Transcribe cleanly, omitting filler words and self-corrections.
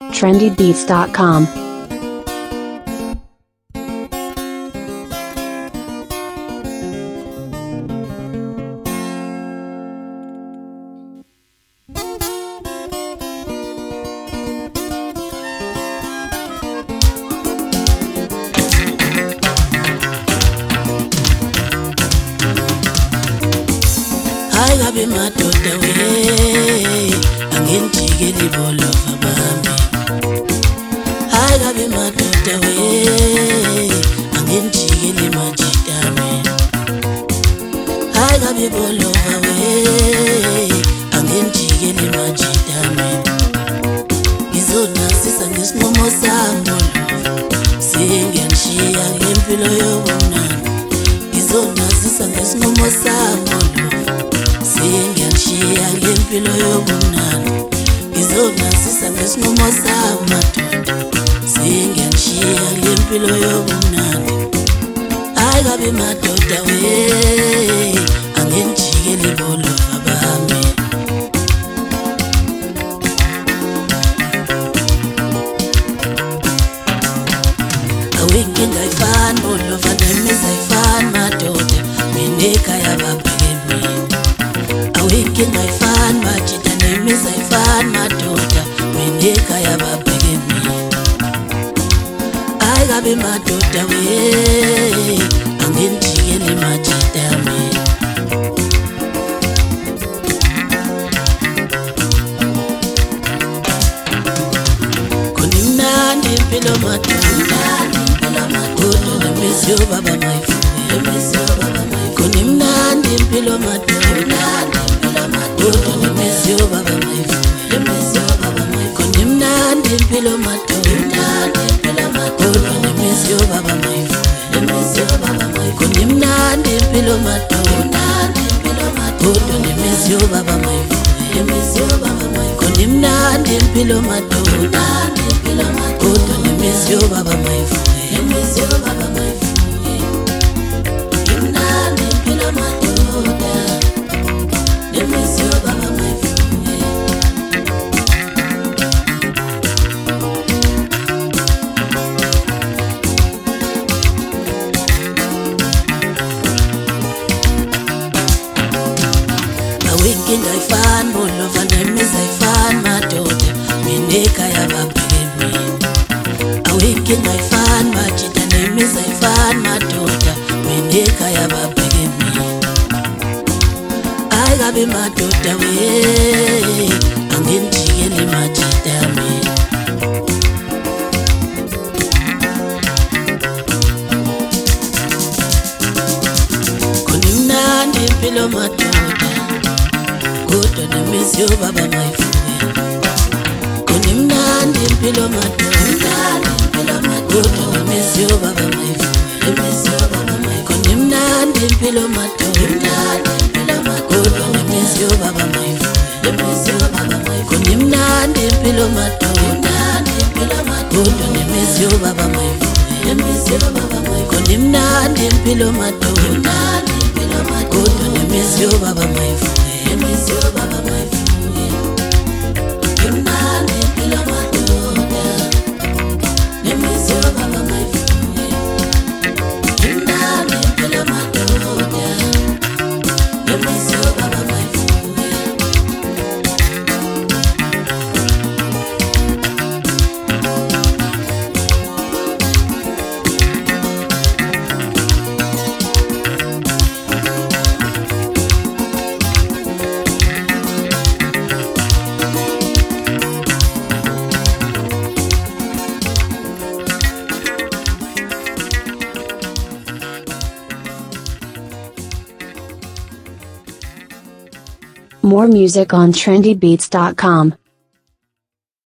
trendybeats.com. I got be my daughter way. I'm getting jiggy ball of a baby. I got be my daughter way. I'm getting jiggy my jitame. I got be ball of a way. I'm getting jiggy my jitame. Izona sisa ngismomo sambo. Singing she and limpilo yobona. Izona sisa ngismomo sambo. Singiyashiya ngempilo yobunani izonasisa ngesinqumo samadoda singiyashiya ngempilo yobunani hayi kabi madoda we angengijikeli bolova bami awinkinga ifani bolova nemiza ifani madoda minekhaya babhekeni Awaken my fan, my chita name is I fan, my daughter. We make I have a big me. I got be my daughter way. I'm in chicken my chita me. Konimna ndimpilo my daughter. Daughter, miss you, Baba, my food. Miss you, Baba, my Konimna ndimpilo my daughter. Daughter, let me see you, Baba, my food. Let me see you, Baba, my Konimna ndimpilo my daughter. Daughter, let me see you, Baba, my food. Let me see you, Baba, my Konimna ndimpilo my daughter. Daughter, let me see you, Baba, my food. Let me see you, Baba, my Konimna ndimpilo my daughter. Daughter, let me see you, Baba, my food. Let me see you, Baba, my food. Konimna ndimpilo my daughter. Let me see you, Baba, my food. A weekend I found all over them is I found my daughter. Mineka ya babebe. A weekend I found my chita name is I found my daughter. Mineka ya babebe. I got be my daughter way. I'm getting chicken my chitame. Konimna ndimpilo my daughter. Good to the miss you, Baba, my food. Konimna ndimpilo my daughter. Good to the miss you, Baba, my food. Miss you, Baba, my Konimna ndimpilo my daughter. Good to the miss you, Baba, my food. Miss you, Baba, my Konimna ndimpilo my daughter. Good to the miss you, Baba, my food. Miss you, Baba, my Konimna ndimpilo my daughter. Good to the miss you, Baba, my food. Miss you, Baba, my food. Konimna ndimpilo my daughter. Miss you, Baba, my food. Konimna ndimpilo my daughter. Miss you, Baba, my food. More music on trendybeats.com.